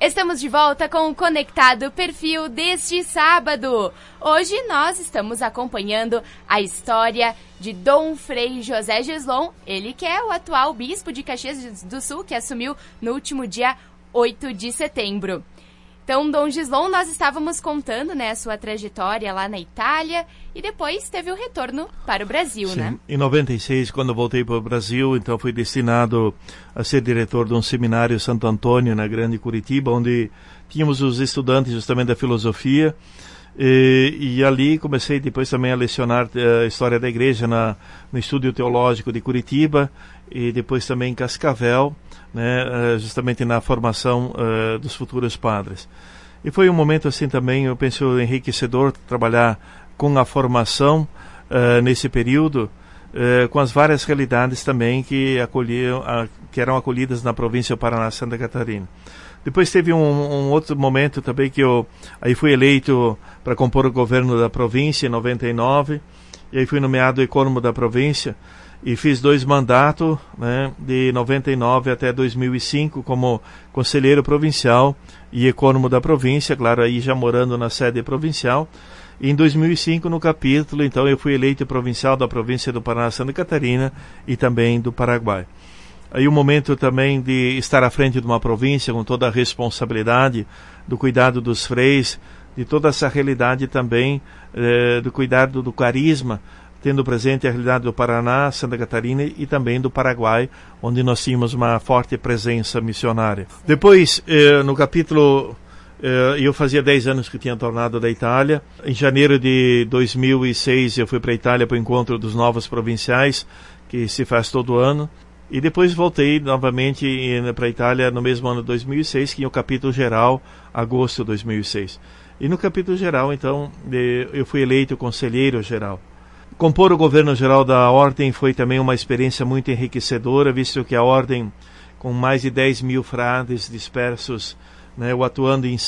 Estamos de volta com o Conectado Perfil deste sábado. Hoje nós estamos acompanhando a história de Dom Frei José Gislon, ele que é o atual bispo de Caxias do Sul, que assumiu no último dia 8 de setembro. Então, Dom Gislon, nós estávamos contando, né, a sua trajetória lá na Itália e depois teve o retorno para o Brasil, Sim. né? Em 96, quando voltei para o Brasil, então fui destinado a ser diretor de um seminário Santo Antônio, na Grande Curitiba, onde tínhamos os estudantes justamente da filosofia. E ali comecei depois também a lecionar a história da igreja no Estúdio Teológico de Curitiba e depois também em Cascavel, né, justamente na formação dos futuros padres. E foi um momento assim também, eu penso, enriquecedor trabalhar com a formação nesse período, com as várias realidades também que eram acolhidas na província do Paraná, Santa Catarina. Depois teve um outro momento também que eu aí fui eleito para compor o governo da província em 99, e aí fui nomeado ecônomo da província e fiz 2 mandatos, né, de 99 até 2005 como conselheiro provincial e ecônomo da província, claro, aí já morando na sede provincial. E em 2005, no capítulo, então eu fui eleito provincial da província do Paraná, Santa Catarina e também do Paraguai. Aí o momento também de estar à frente de uma província com toda a responsabilidade do cuidado dos freis, de toda essa realidade também do cuidado do carisma, tendo presente a realidade do Paraná, Santa Catarina e também do Paraguai, onde nós tínhamos uma forte presença missionária. Depois, no capítulo, eu fazia 10 anos que tinha tornado da Itália. Em janeiro de 2006 eu fui para a Itália para o encontro dos novos provinciais, que se faz todo ano. E depois voltei novamente para a Itália no mesmo ano de 2006, que é o capítulo geral, agosto de 2006. E no capítulo geral, então, eu fui eleito conselheiro geral. Compor o governo geral da Ordem foi também uma experiência muito enriquecedora, visto que a Ordem, com mais de 10 mil frades dispersos, né, atuando em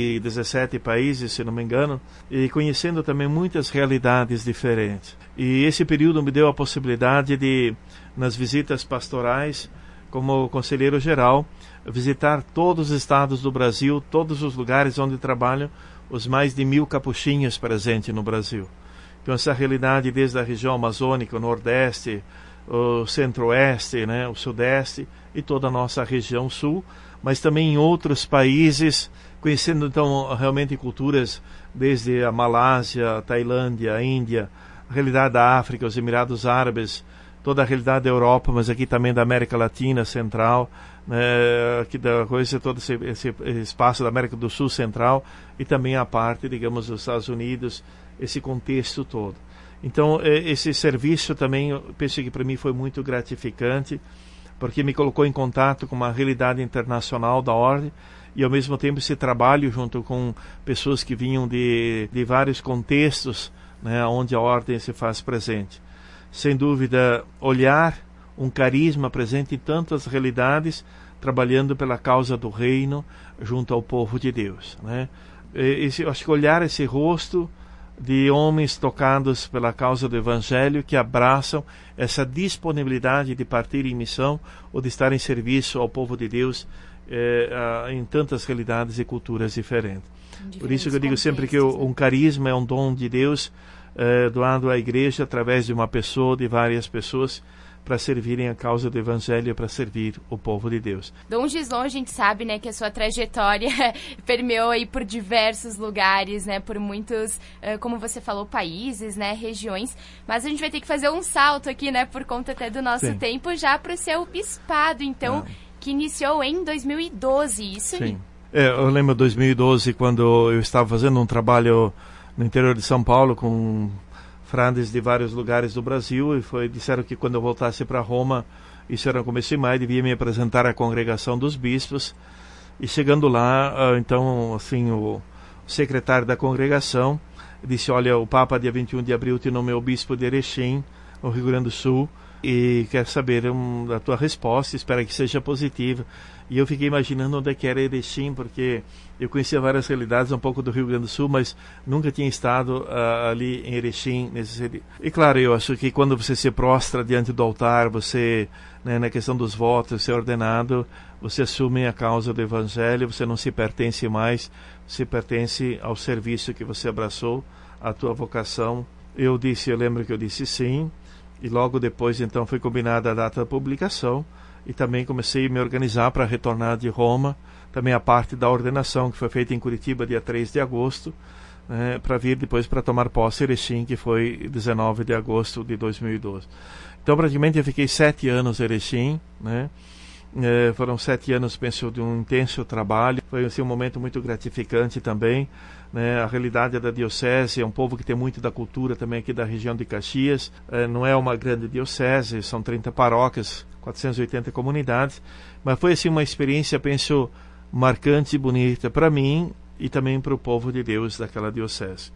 117 países, se não me engano, e conhecendo também muitas realidades diferentes. E esse período me deu a possibilidade de, nas visitas pastorais, como conselheiro geral, visitar todos os estados do Brasil, todos os lugares onde trabalham os mais de 1000 capuchinhos presentes no Brasil. Então essa realidade desde a região amazônica, o Nordeste, o Centro-Oeste, né, o Sudeste e toda a nossa região Sul, mas também em outros países, conhecendo então realmente culturas desde a Malásia, a Tailândia, a Índia, a realidade da África, os Emirados Árabes, toda a realidade da Europa, mas aqui também da América Latina Central, aqui da coisa, todo esse espaço da América do Sul Central e também a parte, digamos, dos Estados Unidos, esse contexto todo. Então, esse serviço também, eu penso que para mim foi muito gratificante, porque me colocou em contato com uma realidade internacional da Ordem e, ao mesmo tempo, esse trabalho junto com pessoas que vinham de vários contextos, né, onde a Ordem se faz presente. Sem dúvida, olhar um carisma presente em tantas realidades, trabalhando pela causa do reino junto ao povo de Deus, né? Acho que olhar esse rosto de homens tocados pela causa do Evangelho, que abraçam essa disponibilidade de partir em missão ou de estar em serviço ao povo de Deus em tantas realidades e culturas diferentes. Por isso que eu digo sempre que um carisma é um dom de Deus doado à igreja através de uma pessoa, de várias pessoas, para servirem a causa do Evangelho, para servir o povo de Deus. Dom Gislon, a gente sabe, né, que a sua trajetória permeou aí por diversos lugares, né, por muitos, como você falou, países, né, regiões, mas a gente vai ter que fazer um salto aqui, né, por conta até do nosso tempo, já para o seu bispado, então, que iniciou em 2012, isso aí? Sim. Eu lembro de 2012, quando eu estava fazendo um trabalho no interior de São Paulo com frades de vários lugares do Brasil, e disseram que quando eu voltasse para Roma, isso era no começo de maio, devia me apresentar à congregação dos bispos. E chegando lá, então, assim, o secretário da congregação disse: olha, o Papa dia 21 de abril te nomeou bispo de Erechim, no Rio Grande do Sul, e quero saber a tua resposta, espero que seja positiva. E eu fiquei imaginando onde é que era Erechim, porque eu conhecia várias realidades um pouco do Rio Grande do Sul, mas nunca tinha estado ali em Erechim. E claro, eu acho que quando você se prostra diante do altar, você, né, na questão dos votos, ser ordenado, você assume a causa do Evangelho, você não se pertence mais, você pertence ao serviço que você abraçou, à tua vocação. Eu lembro que eu disse sim, e logo depois então foi combinada a data da publicação, e também comecei a me organizar para retornar de Roma, também a parte da ordenação, que foi feita em Curitiba dia 3 de agosto, para vir depois para tomar posse em Erechim, que foi 19 de agosto de 2012. Então, praticamente, eu fiquei 7 anos em Erechim, né? Foram 7 anos, penso, de um intenso trabalho. Foi assim, um momento muito gratificante também, né? A realidade da diocese é um povo que tem muito da cultura também aqui da região de Caxias. Não é uma grande diocese, são 30 paróquias, 480 comunidades, mas foi assim uma experiência, penso, marcante e bonita para mim e também para o povo de Deus daquela diocese.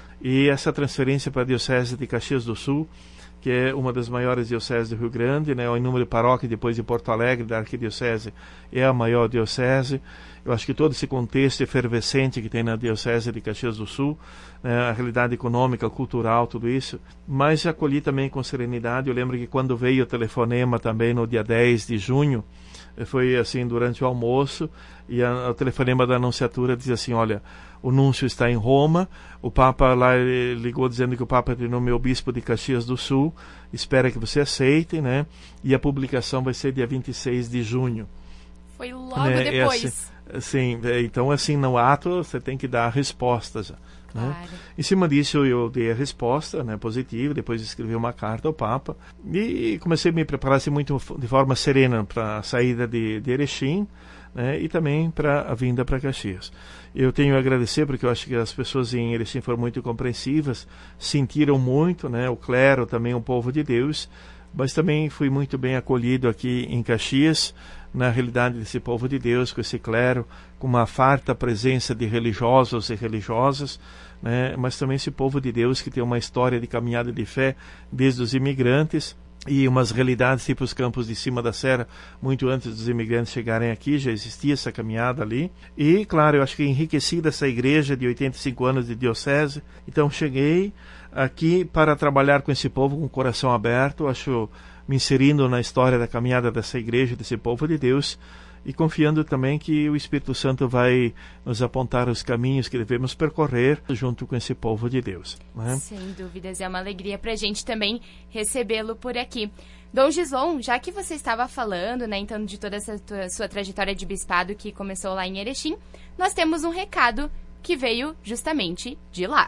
E essa transferência para a diocese de Caxias do Sul, que é uma das maiores dioceses do Rio Grande, né, em número de paróquias, depois de Porto Alegre, da arquidiocese, é a maior diocese. Eu acho que todo esse contexto efervescente que tem na diocese de Caxias do Sul, né, a realidade econômica, cultural, tudo isso, mas acolhi também com serenidade. Eu lembro que quando veio o telefonema também no dia 10 de junho, foi assim durante o almoço, e o telefonema da anunciatura dizia assim: olha, o núncio está em Roma, o Papa lá ligou dizendo que o Papa nomeou o bispo de Caxias do Sul, espera que você aceite, né? E a publicação vai ser dia 26 de junho. Foi logo depois. Sim, então assim, no ato você tem que dar a resposta já. Claro. Né? Em cima disso eu dei a resposta, né, positiva, depois escrevi uma carta ao Papa e comecei a me preparar assim, muito de forma serena para a saída de Erechim, né, e também para a vinda para Caxias. Eu tenho a agradecer porque eu acho que as pessoas em Erechim foram muito compreensivas, sentiram muito, né, o clero, também o povo de Deus, mas também fui muito bem acolhido aqui em Caxias, na realidade desse povo de Deus, com esse clero, com uma farta presença de religiosos e religiosas, né? Mas também esse povo de Deus que tem uma história de caminhada de fé desde os imigrantes e umas realidades tipo os campos de cima da serra, muito antes dos imigrantes chegarem aqui, já existia essa caminhada ali. E, claro, eu acho que enriquecida essa igreja de 85 anos de diocese, então cheguei aqui para trabalhar com esse povo com o coração aberto, acho, me inserindo na história da caminhada dessa igreja, desse povo de Deus, e confiando também que o Espírito Santo vai nos apontar os caminhos que devemos percorrer junto com esse povo de Deus. Né? Sem dúvidas, é uma alegria para a gente também recebê-lo por aqui. Dom Gislon, já que você estava falando, né, então, de toda essa sua trajetória de bispado que começou lá em Erechim, nós temos um recado que veio justamente de lá.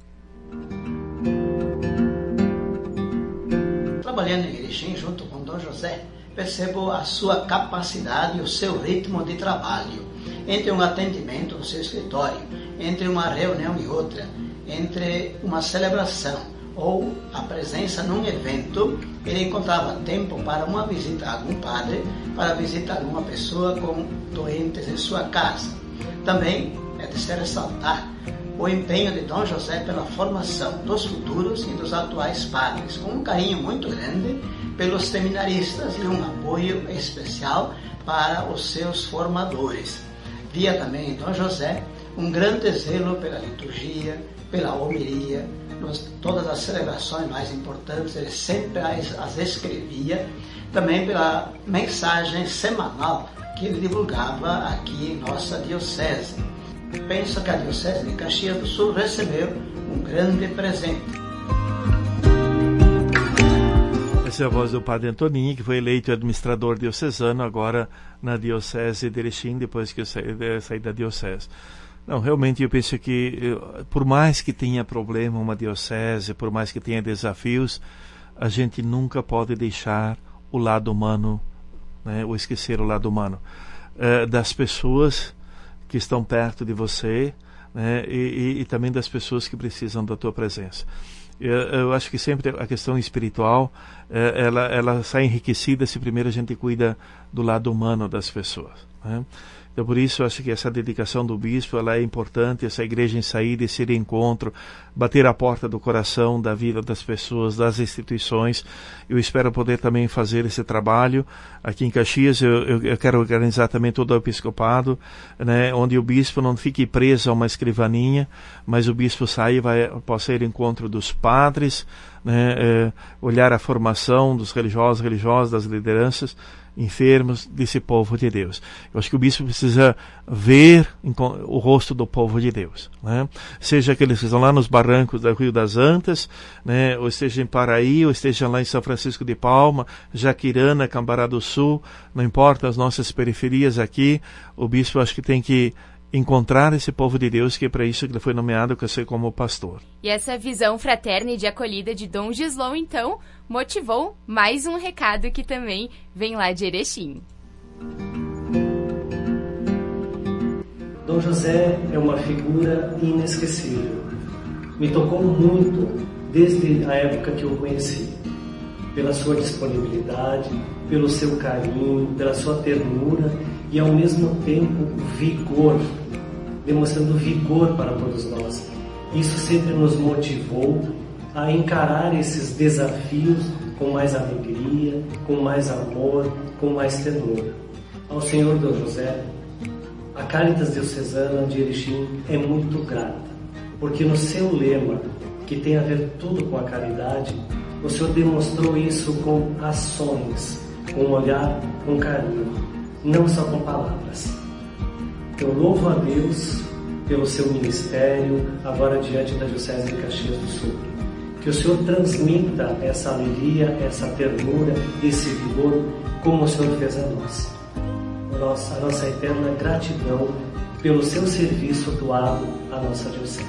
Trabalhando em Erechim junto com Dom José, percebo a sua capacidade e o seu ritmo de trabalho. Entre um atendimento no seu escritório, entre uma reunião e outra, entre uma celebração ou a presença num evento, ele encontrava tempo para uma visita a algum padre, para visitar uma pessoa com doentes em sua casa. Também é de se ressaltar o empenho de Dom José pela formação dos futuros e dos atuais padres, com um carinho muito grande pelos seminaristas e um apoio especial para os seus formadores. Via também em Dom José um grande zelo pela liturgia, pela homilia, todas as celebrações mais importantes, ele sempre as escrevia, também pela mensagem semanal que ele divulgava aqui em nossa diocese. Penso que a Diocese de Caxias do Sul recebeu um grande presente. Essa é a voz do Padre Antoninho, que foi eleito administrador diocesano agora na Diocese de Erechim, depois que eu saí da Diocese. Não, realmente eu penso que, por mais que tenha problema uma diocese, por mais que tenha desafios, a gente nunca pode deixar o lado humano, né, ou esquecer o lado humano das pessoas que estão perto de você, né, e também das pessoas que precisam da tua presença. Eu acho que sempre a questão espiritual, ela sai enriquecida se primeiro a gente cuida do lado humano das pessoas. né? Então, por isso, eu acho que essa dedicação do bispo ela é importante, essa igreja em saída, esse encontro, bater a porta do coração, da vida das pessoas, das instituições. Eu espero poder também fazer esse trabalho. Aqui em Caxias, eu quero organizar também todo o episcopado, né, onde o bispo não fique preso a uma escrivaninha, mas o bispo saia e possa ir ao encontro dos padres, né, olhar a formação dos religiosos, das lideranças, enfermos desse povo de Deus. Eu acho que o bispo precisa ver o rosto do povo de Deus, né? Seja aqueles que estão lá nos barrancos do Rio das Antas, né? Ou esteja em Paraí, ou esteja lá em São Francisco de Palma, Jaquirana, Cambará do Sul, não importa as nossas periferias aqui, o bispo acho que tem que encontrar esse povo de Deus, que é para isso que ele foi nomeado para ser como pastor. E essa visão fraterna e de acolhida de Dom Gislon, então, motivou mais um recado que também vem lá de Erechim. Dom José é uma figura inesquecível. Me tocou muito desde a época que eu o conheci. Pela sua disponibilidade, pelo seu carinho, pela sua ternura e ao mesmo tempo vigor, demonstrando vigor para todos nós. Isso sempre nos motivou a encarar esses desafios com mais alegria, com mais amor, com mais ternura. Ao Senhor Dom José, a Caritas Diocesana de Erechim é muito grata, porque no seu lema, que tem a ver tudo com a caridade, o Senhor demonstrou isso com ações, com um olhar, com carinho, não só com palavras. Eu louvo a Deus pelo seu ministério, agora diante da Diocese de Caxias do Sul. Que o Senhor transmita essa alegria, essa ternura, esse vigor, como o Senhor fez a nós. A nossa eterna gratidão pelo seu serviço doado à nossa Diocese.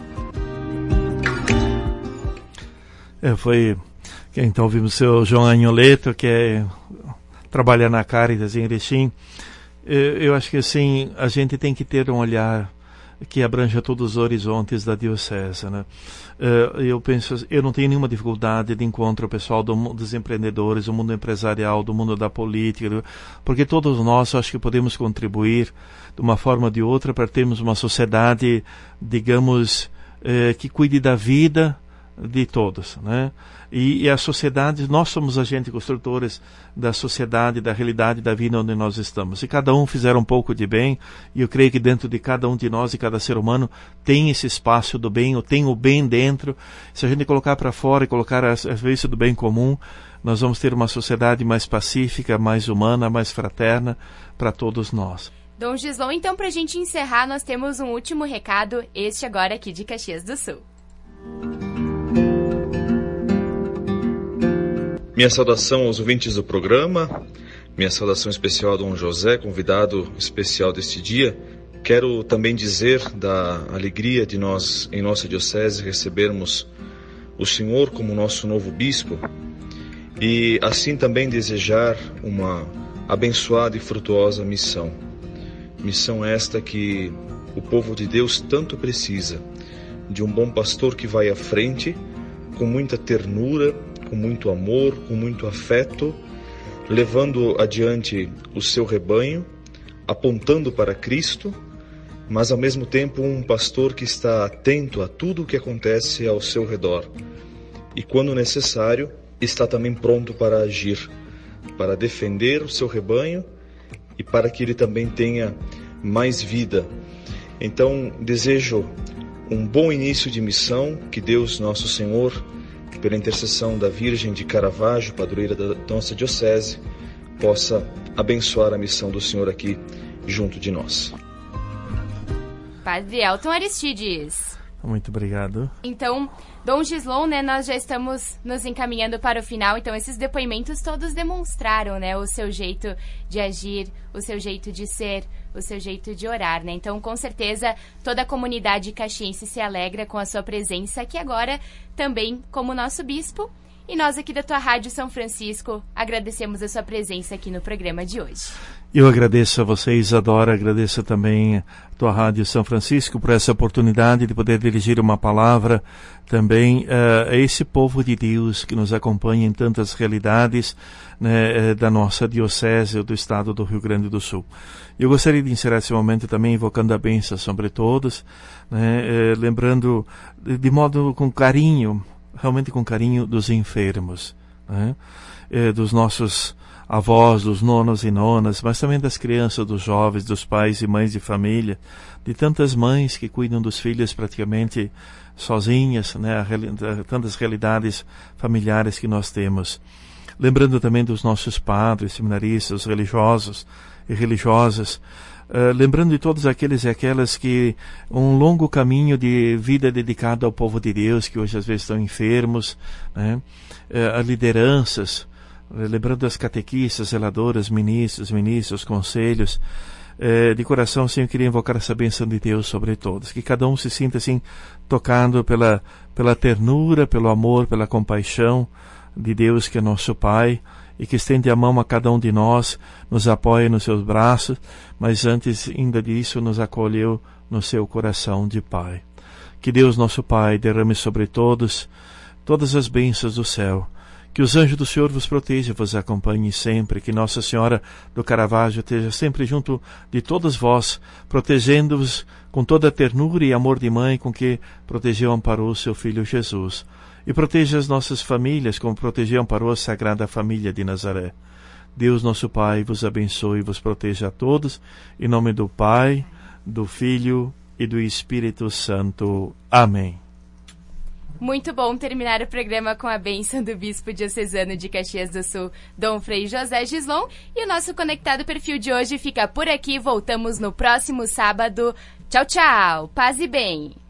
Então vimos o seu João Agnoleto, que trabalha na Caritas em Erechim. Eu acho que assim, a gente tem que ter um olhar que abranja todos os horizontes da diocese, né? Eu não tenho nenhuma dificuldade de encontro pessoal dos empreendedores, do mundo empresarial, do mundo da política, porque todos nós acho que podemos contribuir de uma forma ou de outra para termos uma sociedade, digamos, que cuide da vida de todos, né? E a sociedade, nós somos agentes construtores da sociedade, da realidade da vida onde nós estamos. Se cada um fizer um pouco de bem, e eu creio que dentro de cada um de nós e cada ser humano tem esse espaço do bem, ou tem o bem dentro, se a gente colocar para fora e colocar a serviço do bem comum, nós vamos ter uma sociedade mais pacífica, mais humana, mais fraterna para todos nós. Dom Gislon, então, para a gente encerrar, nós temos um último recado, este agora aqui de Caxias do Sul. Minha saudação aos ouvintes do programa, minha saudação especial a Dom José, convidado especial deste dia. Quero também dizer da alegria de nós, em nossa diocese, recebermos o Senhor como nosso novo bispo e assim também desejar uma abençoada e frutuosa missão. Missão esta que o povo de Deus tanto precisa, de um bom pastor que vai à frente, com muita ternura, com muito amor, com muito afeto, levando adiante o seu rebanho, apontando para Cristo, mas ao mesmo tempo um pastor que está atento a tudo o que acontece ao seu redor e, quando necessário, está também pronto para agir, para defender o seu rebanho e para que ele também tenha mais vida. Então, desejo um bom início de missão, que Deus, nosso Senhor, pela intercessão da Virgem de Caravaggio, padroeira da nossa diocese, possa abençoar a missão do Senhor aqui junto de nós. Padre Elton Aristides. Muito obrigado. Então, Dom Gislon, né, nós já estamos nos encaminhando para o final, então esses depoimentos todos demonstraram, né, o seu jeito de agir, o seu jeito de ser, o seu jeito de orar, né? Então, com certeza, toda a comunidade caxiense se alegra com a sua presença aqui agora, também como nosso bispo. E nós aqui da tua Rádio São Francisco agradecemos a sua presença aqui no programa de hoje. Eu agradeço a você, Isadora, agradeço também a tua Rádio São Francisco por essa oportunidade de poder dirigir uma palavra também a esse povo de Deus que nos acompanha em tantas realidades, né, da nossa diocese do estado do Rio Grande do Sul. Eu gostaria de encerrar esse momento também invocando a bênção sobre todos, né, lembrando de modo com carinho, realmente com carinho, dos enfermos, né, dos nossos avós, dos nonos e nonas, mas também das crianças, dos jovens, dos pais e mães de família, de tantas mães que cuidam dos filhos praticamente sozinhas, né, tantas realidades familiares que nós temos. Lembrando também dos nossos padres, seminaristas, religiosos e religiosas, lembrando de todos aqueles e aquelas que um longo caminho de vida dedicado ao povo de Deus, que hoje às vezes estão enfermos, né, a lideranças, lembrando as catequistas, zeladoras, ministros, conselhos, de coração, sim, eu queria invocar essa bênção de Deus sobre todos, que cada um se sinta assim tocado pela ternura, pelo amor, pela compaixão de Deus, que é nosso Pai, e que estende a mão a cada um de nós, nos apoie nos seus braços, mas antes ainda disso nos acolheu no seu coração de Pai. Que Deus, nosso Pai, derrame sobre todos todas as bênçãos do céu. Que os anjos do Senhor vos protejam e vos acompanhem sempre. Que Nossa Senhora do Caravaggio esteja sempre junto de todos vós, protegendo-vos com toda a ternura e amor de mãe com que protegeu e amparou seu Filho Jesus. E proteja as nossas famílias como protegeu e amparou a Sagrada Família de Nazaré. Deus, nosso Pai, vos abençoe e vos proteja a todos. Em nome do Pai, do Filho e do Espírito Santo. Amém. Muito bom terminar o programa com a bênção do Bispo Diocesano de Caxias do Sul, Dom Frei José Gislon. E o nosso Conectado Perfil de hoje fica por aqui. Voltamos no próximo sábado. Tchau, tchau. Paz e bem.